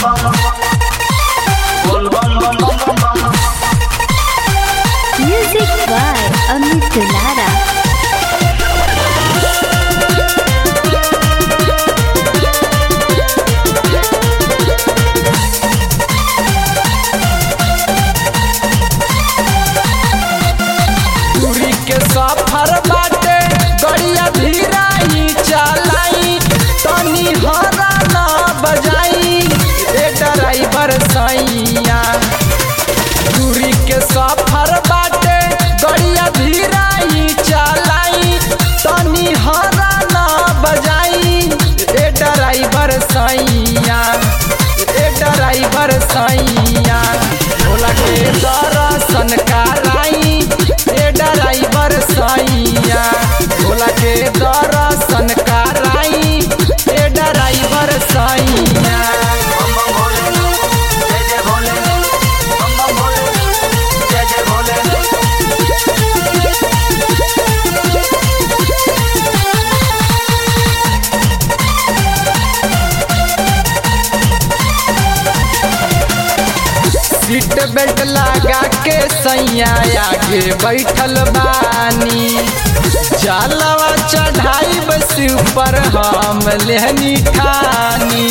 Music by Amit Dulara. दूरी के सफर बाटे गड़िया धीरा ही चलाई तनी हरा ना बजाई ए ड्राइवर सैया। दूरी के सफर बाटे गड़िया धीरा ही चलाई तनी हरा ना बजाई ए ड्राइवर सैया। ए ड्राइवर सैया भोला के दर्शन कराई ए ड्राइवर सैया। भोला के दर्शन कराई ए ड्राइवर सैया। सीट बेल्ट लगा के सैया आगे बैठल बानी जलवा चढ़ाई बस ऊपर हम लेहनी ठानी।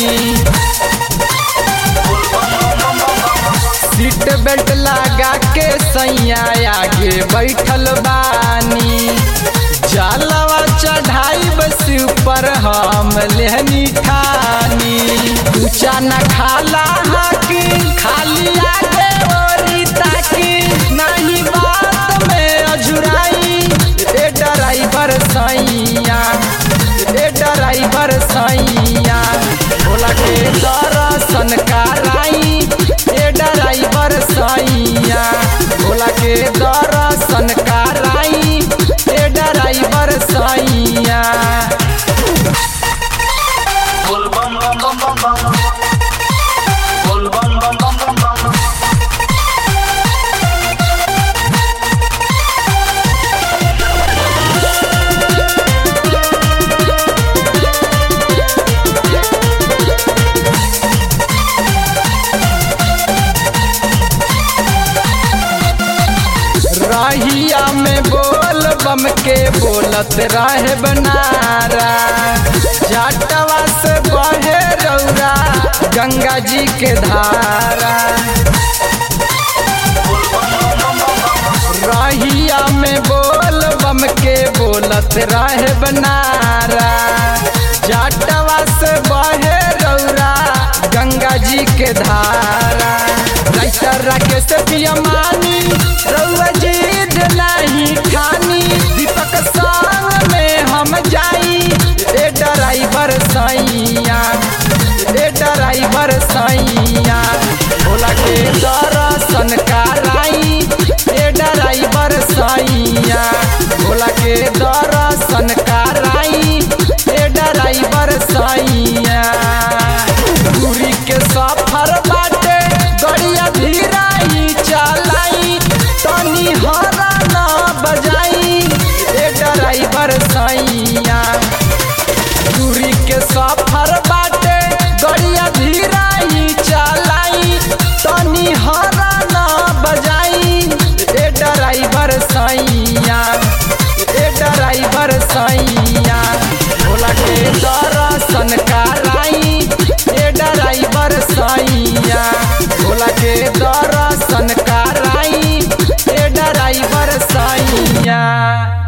सीट बेल्ट लगा के सैया आगे बैठल बानी जलवा चढ़ाई बस ऊपर हम लेहनी ठानी। ऊंचा न खाला हाकी खाली आगे ओरी ताकी नहीं बात में अजुराई ए ड्राइवर सैया। ए ड्राइवर सैया भोला के दर्शन कराई ए ड्राइवर सैया। भोला के दर्शन कराई ए ड्राइवर सैया। रहिया में बोल बम के बोलत रहे बनारा जाटवा से बहे रौरा गंगा जी के धारा। रहिया में बोल बम के बोलत रहे बनारा जाटवा से बहे रौरा गंगा जी के धारा। राइटर राकेश पियमानी रउआ जिद नहीं ठानी दीपक संग में हम जाई ए ड्राइवर सैया। ए ड्राइवर सैया भोला के दर्शन कराई ए ड्राइवर सैया। भोला के दर्शन कराई ए ड्राइवर सैया। दूरी के सफर बाटे गड़िया धीरा ही चलाई तनी हरा ना बजाई ए ड्राइवर सैया। दूरी के सफर बाटे गड़िया धीरा ही चलाई तनी हरा ना बजाई ए ड्राइवर सैया। ए ड्राइवर सैया भोला के दर्शन कराई ए ड्राइवर सैया। भोला के दर्शन कराई ए ड्राइवर सैया।